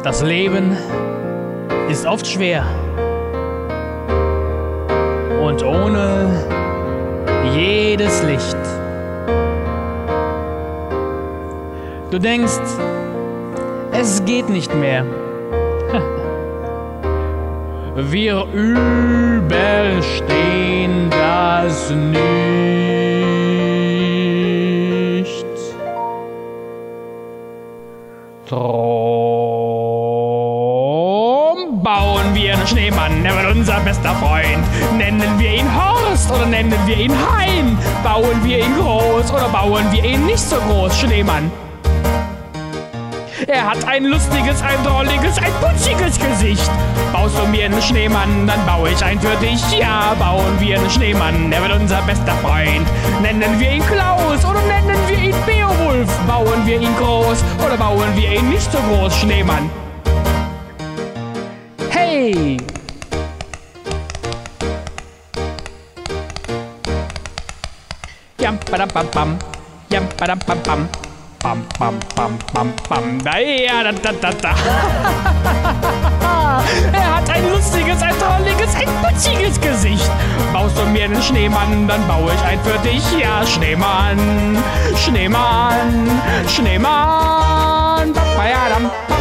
Das Leben ist oft schwer und ohne jedes Licht. Du denkst, es geht nicht mehr. Wir überstehen das nicht. Drum bauen wir einen Schneemann, er wird unser bester Freund. Nennen wir ihn Horst oder nennen wir ihn Hein? Bauen wir ihn groß oder bauen wir ihn nicht so groß, Schneemann? Er hat ein lustiges, ein drolliges, ein putziges Gesicht. Baust du mir einen Schneemann, dann baue ich einen für dich. Ja, bauen wir einen Schneemann, er wird unser bester Freund. Nennen wir ihn Klaus oder nennen wir ihn Beowulf? Bauen wir ihn groß oder bauen wir ihn nicht so groß, Schneemann? Hey! Jam, badam, bam, bam. Jam, badam, bam, bam. Bam, bam, bam, bam, bam. Ja, da, da, da, da. Er hat ein lustiges, ein drolliges, ein putziges Gesicht. Baust du mir einen Schneemann, dann baue ich einen für dich. Ja, Schneemann, Schneemann, Schneemann. Ba, ba, ja, dam, ba.